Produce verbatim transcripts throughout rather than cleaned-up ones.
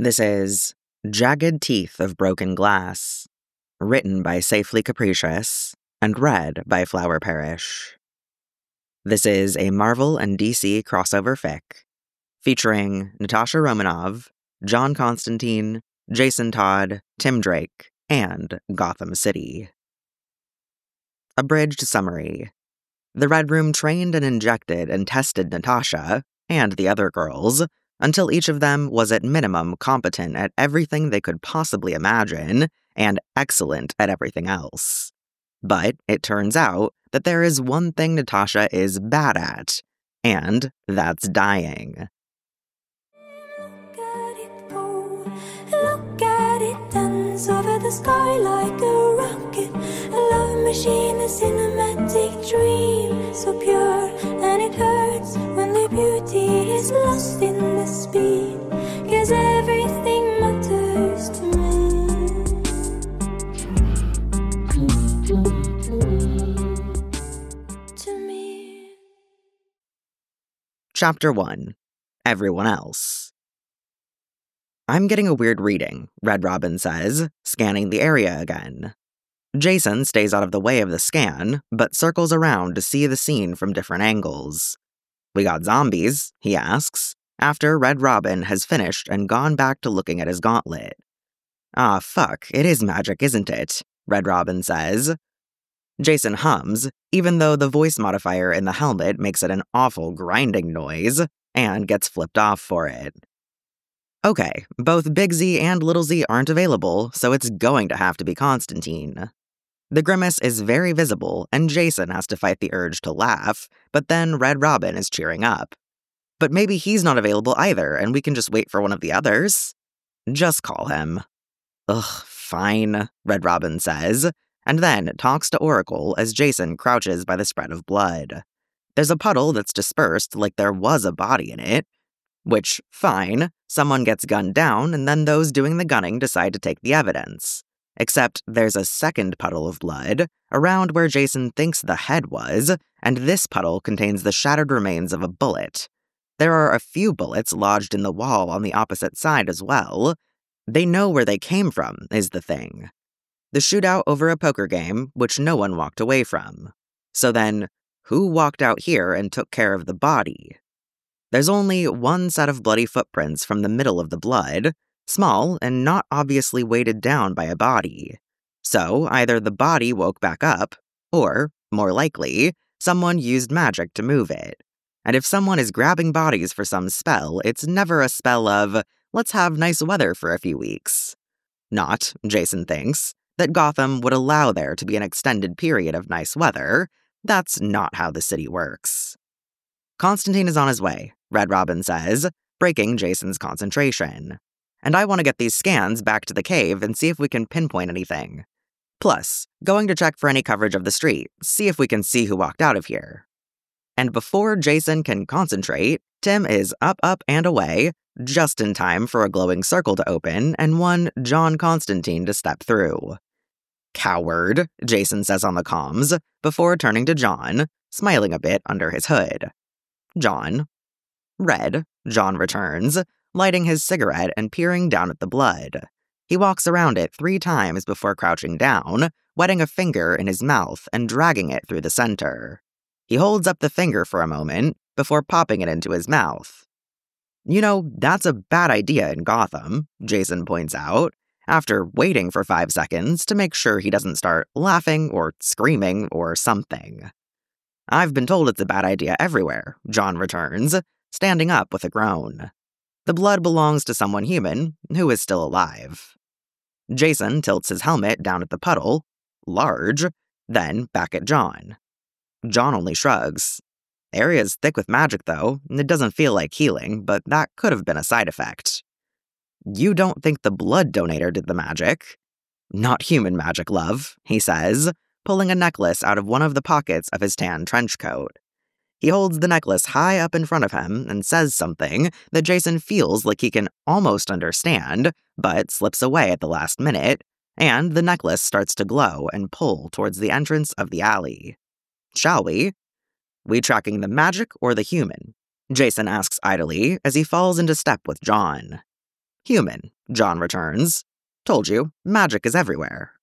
This is Jagged Teeth of Broken Glass, written by Safely Capricious and read by Flower Parish. This is a Marvel and D C crossover fic featuring Natasha Romanov, John Constantine, Jason Todd, Tim Drake, and Gotham City. Abridged summary. The Red Room trained and injected and tested Natasha, and the other girls, until each of them was at minimum competent at everything they could possibly imagine, and excellent at everything else. But it turns out that there is one thing Natasha is bad at, and that's dying. Look at it go, look at it dance over the sky like a rocket. A love machine, a cinematic dream, so pure, and it hurts when the beauty is lost in the speed, 'cause everything matters to me. To me. Chapter one. Everyone Else. I'm getting a weird reading, Red Robin says, scanning the area again. Jason stays out of the way of the scan, but circles around to see the scene from different angles. We got zombies, he asks, after Red Robin has finished and gone back to looking at his gauntlet. Ah, fuck, it is magic, isn't it? Red Robin says. Jason hums, even though the voice modifier in the helmet makes it an awful grinding noise, and gets flipped off for it. Okay, both Big Z and Little Z aren't available, so it's going to have to be Constantine. The grimace is very visible, and Jason has to fight the urge to laugh, but then Red Robin is cheering up. But maybe he's not available either, and we can just wait for one of the others? Just call him. Ugh, fine, Red Robin says, and then talks to Oracle as Jason crouches by the spread of blood. There's a puddle that's dispersed like there was a body in it, which, fine, someone gets gunned down, and then those doing the gunning decide to take the evidence. Except there's a second puddle of blood, around where Jason thinks the head was, and this puddle contains the shattered remains of a bullet. There are a few bullets lodged in the wall on the opposite side as well. They know where they came from, is the thing. The shootout over a poker game, which no one walked away from. So then, who walked out here and took care of the body? There's only one set of bloody footprints from the middle of the blood, small and not obviously weighted down by a body. So either the body woke back up, or, more likely, someone used magic to move it. And if someone is grabbing bodies for some spell, it's never a spell of, let's have nice weather for a few weeks. Not, Jason thinks, that Gotham would allow there to be an extended period of nice weather. That's not how the city works. Constantine is on his way, Red Robin says, breaking Jason's concentration. And I want to get these scans back to the cave and see if we can pinpoint anything. Plus, going to check for any coverage of the street, see if we can see who walked out of here. And before Jason can concentrate, Tim is up, up, and away, just in time for a glowing circle to open and one John Constantine to step through. Coward, Jason says on the comms, before turning to John, smiling a bit under his hood. John. Red, John returns, lighting his cigarette and peering down at the blood. He walks around it three times before crouching down, wetting a finger in his mouth and dragging it through the center. He holds up the finger for a moment before popping it into his mouth. You know, that's a bad idea in Gotham, Jason points out, after waiting for five seconds to make sure he doesn't start laughing or screaming or something. I've been told it's a bad idea everywhere, John returns, standing up with a groan. The blood belongs to someone human who is still alive. Jason tilts his helmet down at the puddle, large, then back at John. John only shrugs. The area's thick with magic, though, and it doesn't feel like healing, but that could have been a side effect. You don't think the blood donator did the magic? Not human magic, love, he says, pulling a necklace out of one of the pockets of his tan trench coat. He holds the necklace high up in front of him and says something that Jason feels like he can almost understand, but slips away at the last minute, and the necklace starts to glow and pull towards the entrance of the alley. Shall we? We tracking the magic or the human? Jason asks idly as he falls into step with John. Human, John returns. Told you, magic is everywhere.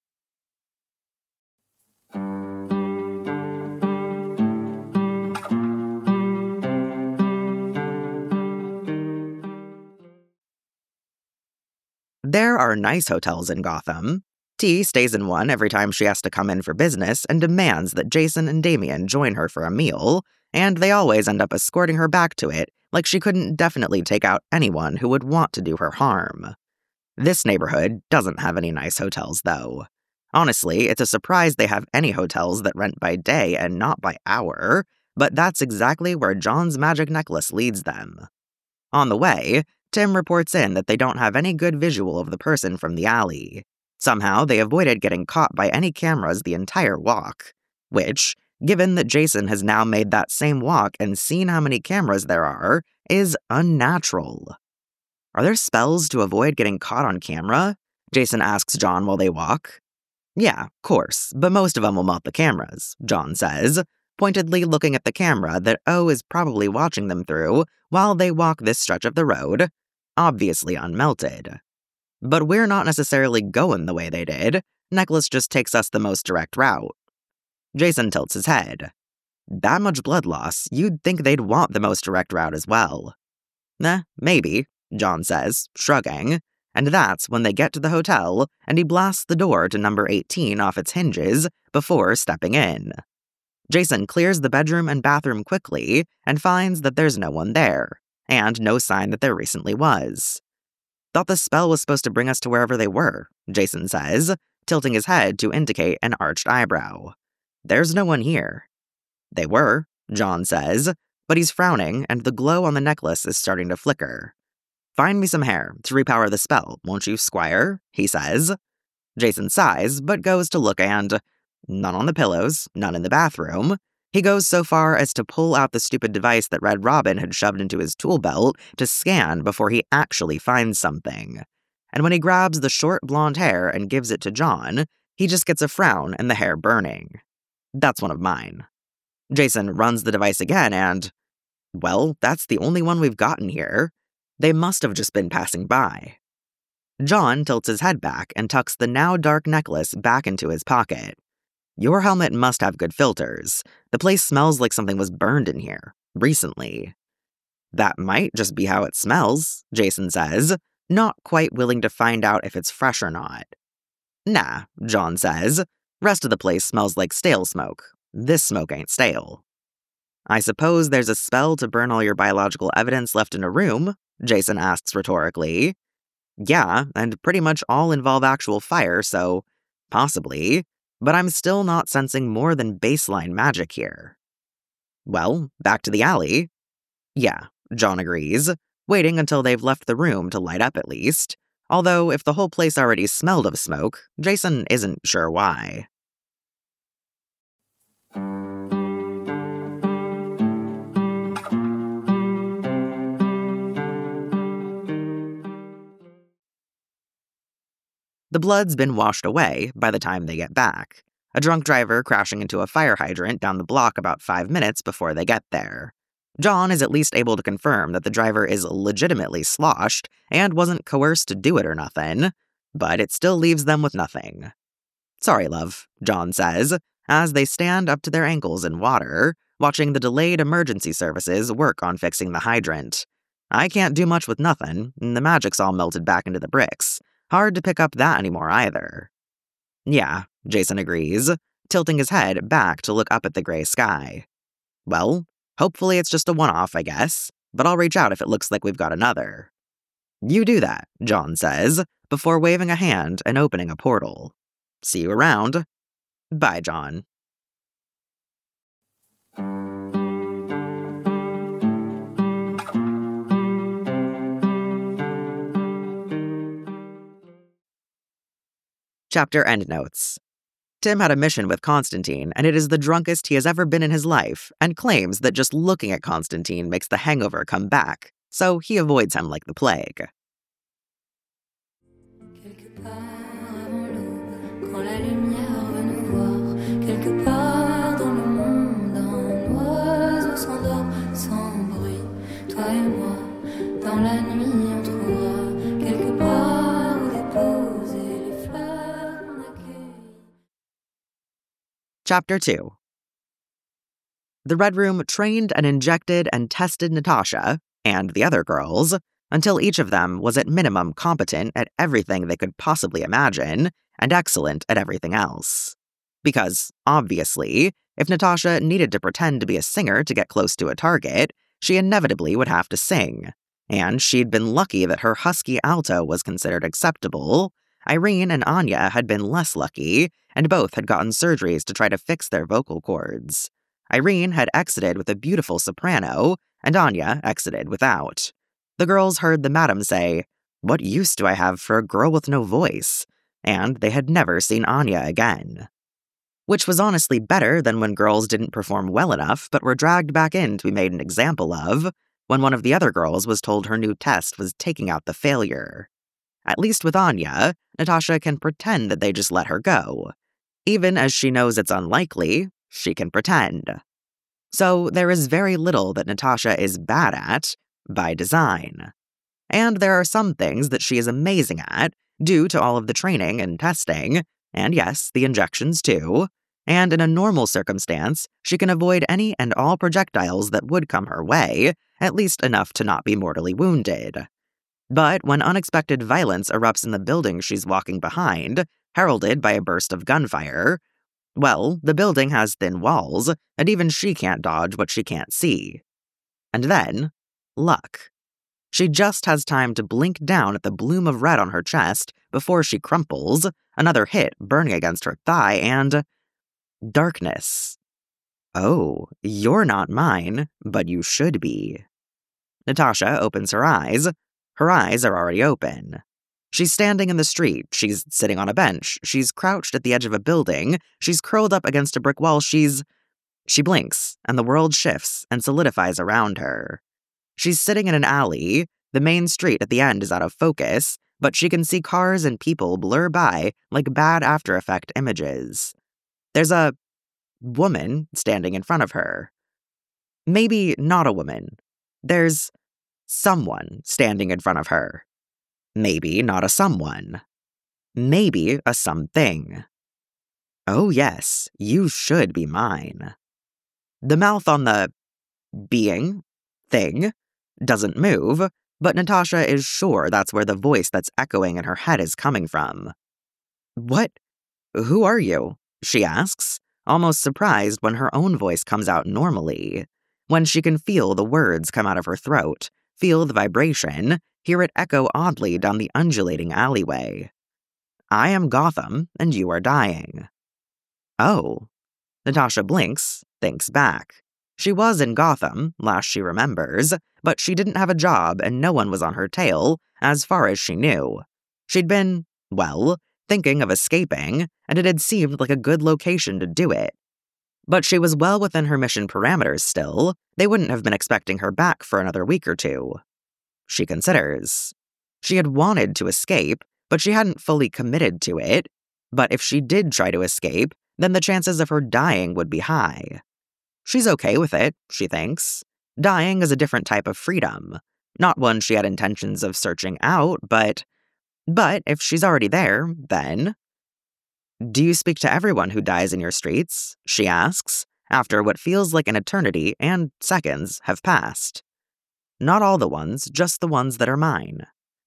There are nice hotels in Gotham. T stays in one every time she has to come in for business and demands that Jason and Damian join her for a meal, and they always end up escorting her back to it like she couldn't definitely take out anyone who would want to do her harm. This neighborhood doesn't have any nice hotels, though. Honestly, it's a surprise they have any hotels that rent by day and not by hour, but that's exactly where John's magic necklace leads them. On the way, Tim reports in that they don't have any good visual of the person from the alley. Somehow, they avoided getting caught by any cameras the entire walk, which, given that Jason has now made that same walk and seen how many cameras there are, is unnatural. Are there spells to avoid getting caught on camera? Jason asks John while they walk. Yeah, of course, but most of them will melt the cameras, John says, pointedly looking at the camera that O is probably watching them through while they walk this stretch of the road, obviously unmelted. But we're not necessarily going the way they did. Necklace just takes us the most direct route. Jason tilts his head. That much blood loss, you'd think they'd want the most direct route as well. Eh, maybe, John says, shrugging, and that's when they get to the hotel and he blasts the door to number eighteen off its hinges before stepping in. Jason clears the bedroom and bathroom quickly and finds that there's no one there, and no sign that there recently was. Thought the spell was supposed to bring us to wherever they were, Jason says, tilting his head to indicate an arched eyebrow. There's no one here. They were, John says, but he's frowning and the glow on the necklace is starting to flicker. Find me some hair to repower the spell, won't you, Squire? He says. Jason sighs, but goes to look and, none on the pillows, none in the bathroom. He goes so far as to pull out the stupid device that Red Robin had shoved into his tool belt to scan before he actually finds something. And when he grabs the short blonde hair and gives it to John, he just gets a frown and the hair burning. That's one of mine. Jason runs the device again and, well, that's the only one we've gotten here. They must have just been passing by. John tilts his head back and tucks the now dark necklace back into his pocket. Your helmet must have good filters. The place smells like something was burned in here, recently. That might just be how it smells, Jason says, not quite willing to find out if it's fresh or not. Nah, John says. Rest of the place smells like stale smoke. This smoke ain't stale. I suppose there's a spell to burn all your biological evidence left in a room, Jason asks rhetorically. Yeah, and pretty much all involve actual fire, so possibly. But I'm still not sensing more than baseline magic here. Well, back to the alley. Yeah, John agrees, waiting until they've left the room to light up at least. Although, if the whole place already smelled of smoke, Jason isn't sure why. The blood's been washed away by the time they get back. A drunk driver crashing into a fire hydrant down the block about five minutes before they get there. John is at least able to confirm that the driver is legitimately sloshed and wasn't coerced to do it or nothing, but it still leaves them with nothing. Sorry, love, John says, as they stand up to their ankles in water, watching the delayed emergency services work on fixing the hydrant. I can't do much with nothing, and the magic's all melted back into the bricks. Hard to pick up that anymore either. Yeah, Jason agrees, tilting his head back to look up at the gray sky. Well, hopefully it's just a one-off, I guess, but I'll reach out if it looks like we've got another. You do that, John says, before waving a hand and opening a portal. See you around. Bye, John. Chapter endnotes. Tim had a mission with Constantine, and it is the drunkest he has ever been in his life, and claims that just looking at Constantine makes the hangover come back, so he avoids him like the plague. Dans la nuit, on trouvera Chapter two. The Red Room trained and injected and tested Natasha, and the other girls, until each of them was at minimum competent at everything they could possibly imagine, and excellent at everything else. Because, obviously, if Natasha needed to pretend to be a singer to get close to a target, she inevitably would have to sing. And she'd been lucky that her husky alto was considered acceptable. Irene and Anya had been less lucky, and both had gotten surgeries to try to fix their vocal cords. Irene had exited with a beautiful soprano, and Anya exited without. The girls heard the madam say, "What use do I have for a girl with no voice?" And they had never seen Anya again. Which was honestly better than when girls didn't perform well enough but were dragged back in to be made an example of, when one of the other girls was told her new test was taking out the failure. At least with Anya, Natasha can pretend that they just let her go. Even as she knows it's unlikely, she can pretend. So there is very little that Natasha is bad at, by design. And there are some things that she is amazing at, due to all of the training and testing, and yes, the injections too, and in a normal circumstance, she can avoid any and all projectiles that would come her way, at least enough to not be mortally wounded. But when unexpected violence erupts in the building she's walking behind, heralded by a burst of gunfire, well, the building has thin walls, and even she can't dodge what she can't see. And then, luck. She just has time to blink down at the bloom of red on her chest before she crumples, another hit burning against her thigh, and darkness. Oh, you're not mine, but you should be. Natasha opens her eyes. Her eyes are already open. She's standing in the street, she's sitting on a bench, she's crouched at the edge of a building, she's curled up against a brick wall, she's... She blinks, and the world shifts and solidifies around her. She's sitting in an alley, the main street at the end is out of focus, but she can see cars and people blur by like bad After Effects images. There's a woman standing in front of her. Maybe not a woman. There's someone standing in front of her. Maybe not a someone. Maybe a something. Oh yes, you should be mine. The mouth on the being thing doesn't move, but Natasha is sure that's where the voice that's echoing in her head is coming from. What? Who are you? She asks, almost surprised when her own voice comes out normally, when she can feel the words come out of her throat, feel the vibration, hear it echo oddly down the undulating alleyway. I am Gotham, and you are dying. Oh. Natasha blinks, thinks back. She was in Gotham, last she remembers, but she didn't have a job and no one was on her tail, as far as she knew. She'd been, well, thinking of escaping, and it had seemed like a good location to do it. But she was well within her mission parameters still. They wouldn't have been expecting her back for another week or two. She considers. She had wanted to escape, but she hadn't fully committed to it. But if she did try to escape, then the chances of her dying would be high. She's okay with it, she thinks. Dying is a different type of freedom. Not one she had intentions of searching out, but... But if she's already there, then... Do you speak to everyone who dies in your streets? She asks, after what feels like an eternity and seconds have passed. Not all the ones, just the ones that are mine.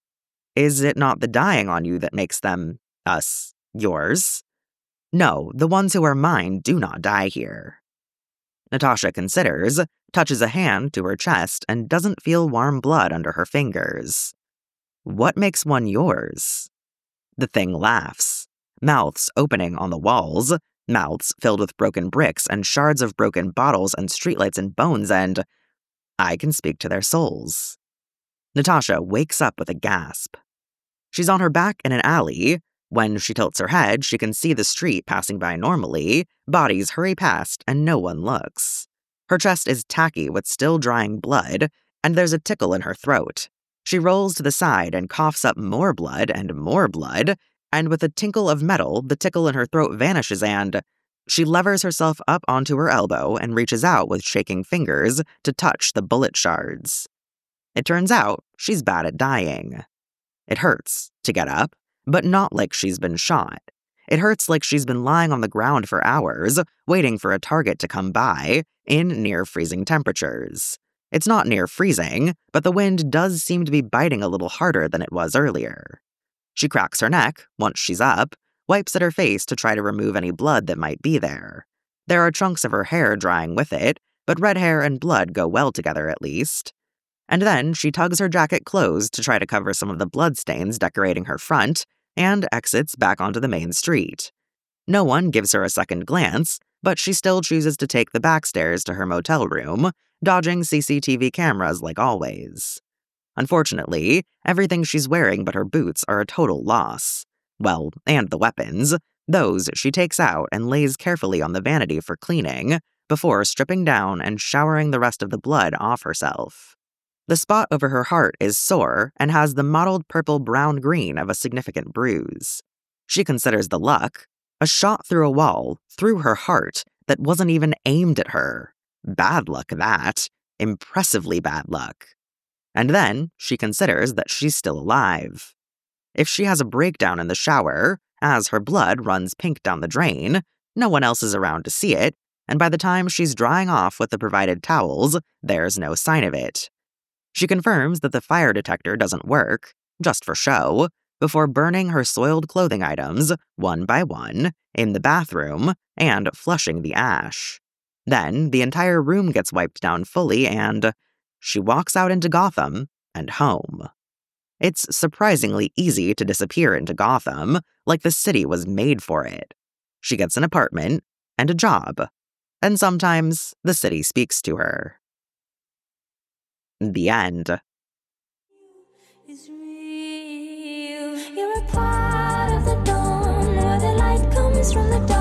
Is it not the dying on you that makes them, us, yours? No, the ones who are mine do not die here. Natasha considers, touches a hand to her chest, and doesn't feel warm blood under her fingers. What makes one yours? The thing laughs, mouths opening on the walls, mouths filled with broken bricks and shards of broken bottles and streetlights and bones, and I can speak to their souls. Natasha wakes up with a gasp. She's on her back in an alley. When she tilts her head, she can see the street passing by normally, bodies hurry past, and no one looks. Her chest is tacky with still drying blood, and there's a tickle in her throat. She rolls to the side and coughs up more blood and more blood, and with a tinkle of metal, the tickle in her throat vanishes and she levers herself up onto her elbow and reaches out with shaking fingers to touch the bullet shards. It turns out she's bad at dying. It hurts to get up, but not like she's been shot. It hurts like she's been lying on the ground for hours, waiting for a target to come by, in near-freezing temperatures. It's not near freezing, but the wind does seem to be biting a little harder than it was earlier. She cracks her neck, once she's up, wipes at her face to try to remove any blood that might be there. There are chunks of her hair drying with it, but red hair and blood go well together at least. And then she tugs her jacket closed to try to cover some of the bloodstains decorating her front, and exits back onto the main street. No one gives her a second glance, but she still chooses to take the back stairs to her motel room, dodging C C T V cameras like always. Unfortunately, everything she's wearing but her boots are a total loss. Well, and the weapons. Those she takes out and lays carefully on the vanity for cleaning, before stripping down and showering the rest of the blood off herself. The spot over her heart is sore and has the mottled purple-brown-green of a significant bruise. She considers the luck. A shot through a wall, through her heart, that wasn't even aimed at her. Bad luck, that. Impressively bad luck. And then she considers that she's still alive. If she has a breakdown in the shower, as her blood runs pink down the drain, no one else is around to see it, and by the time she's drying off with the provided towels, there's no sign of it. She confirms that the fire detector doesn't work, just for show, before burning her soiled clothing items, one by one, in the bathroom, and flushing the ash. Then, the entire room gets wiped down fully, and she walks out into Gotham and home. It's surprisingly easy to disappear into Gotham, like the city was made for it. She gets an apartment and a job, and sometimes the city speaks to her. The end. Is real. You're a part of the dawn, where the light comes from the dark.